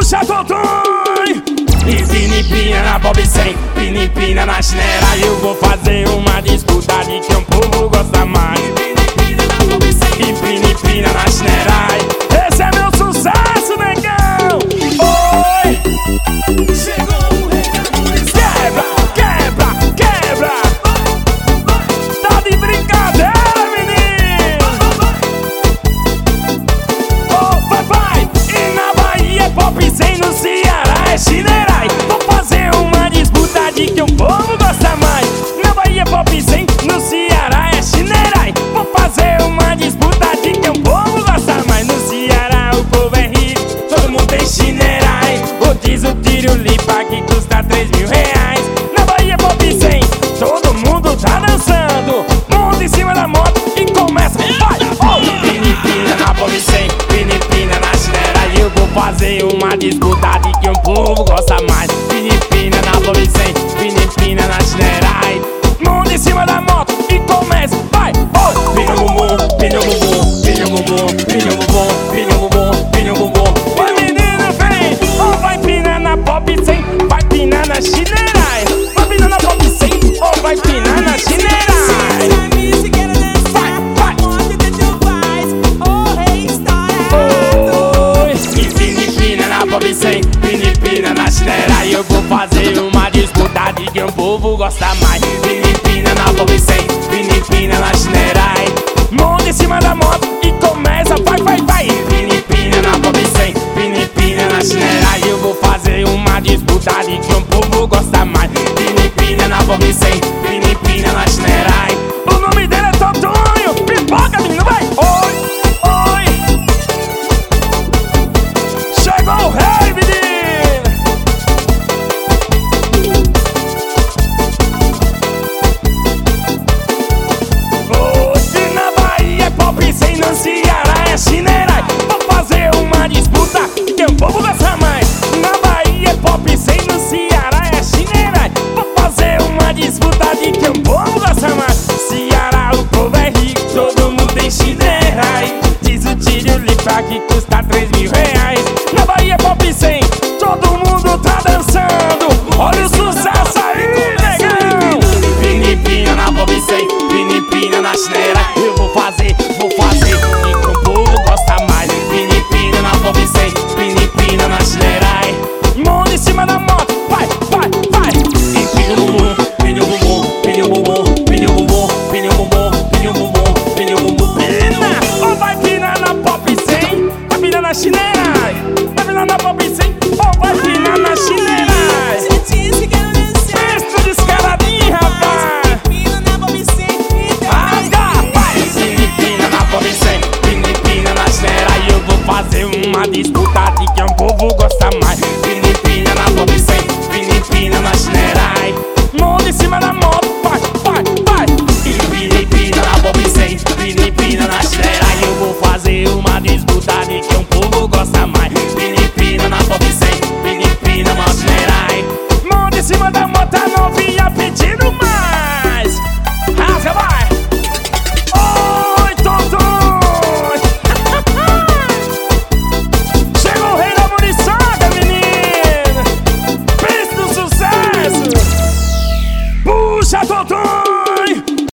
Puxa, Totonho! Empina na Bob 100, empina na chinela. Eu vou fazer uma disputa de quem o povo gosta mais. Empina na Bob 100, empina na chinela. Esse é meu sucesso, negão! Oi! Chegou o rei da munição. Quebra, quebra, quebra! Tá de brincadeira, menino! Oh, vai! E na Bahia é Bob 100, no Ceará é chinela. Vou fazer uma disputa de que o povo gosta mais. Na Bahia é Bob 100, no Ceará é chinela. Vou fazer uma disputa de que o povo gosta mais. No Ceará o povo é rico, todo mundo tem chinela. Rodízio, tiro, lipa que custa 3 mil reais. Na Bahia é Bob 100, todo mundo tá dançando. Monta em cima da moto e começa. Vai! Oh! Empina na Bob 100, empina na chinela. E eu vou fazer uma disputa de que o povo gosta mais. Empina na Bob 100, empina na chinela. Monta em cima da moto e começa. Vai! Oh! Pina o bumbum, pina o bumbum, pina o bumbum, pina o bumbum, pina o bumbum, pina o bumbum. Vai, menina, vem! Oh, vai pinar na Bob 100, vai pinar na chinela. Vai pinar na Bob 100, oh, vai pinar na chinela. Empina na chinela. E eu vou fazer uma disputa de quem o povo gosta mais. Empina na Bob 100, empina na chinela. Monta em cima da moto e começa. Vai, vai, vai! Empina na Bob 100, empina na chinela. E eu vou fazer uma disputa de quem o povo gosta mais. Empina na Bob 100, empina na chinela. O nome dele é Totonho. Pipoca, menino, vai! Oi, oi! Chegou o rei, menino! Hoje na Bahia é Bob 100, no Ceará é chinela. Vou fazer uma disputa que o povo gosta mais. Na Bahia é Bob 100, no Ceará é chinela. Vou fazer uma disputa de que o povo gosta mais. Ceará o povo é rico, todo mundo tem chinela. Diz o tiro lipa que custa 3 mil reais. Na Bahia é Bob 100, todo mundo tá dançando. Olha o sucesso aí, negão! Empina na Bob 100, empina na chinela. Eu vou fazer e que o povo gosta mais. Empina na Bob 100, empina na chinela. Monta em cima da moto, vai, vai, vai! Empina o bumbum, pina o bumbum, pina o bumbum, pina o bumbum, pina o bumbum, pina o bumbum, pina o bumbum. Pina! Ou vai pinar na Bob 100, vai pinar na chinela. Vai pinar na Bob 100, ou vai pinar na chinela. Presto descaradinho, rapaz! Empina na Bob 100, Rasga, vai! Empina na Bob 100, empina na chinela. E eu vou fazer uma disputa de quem o povo gosta mais.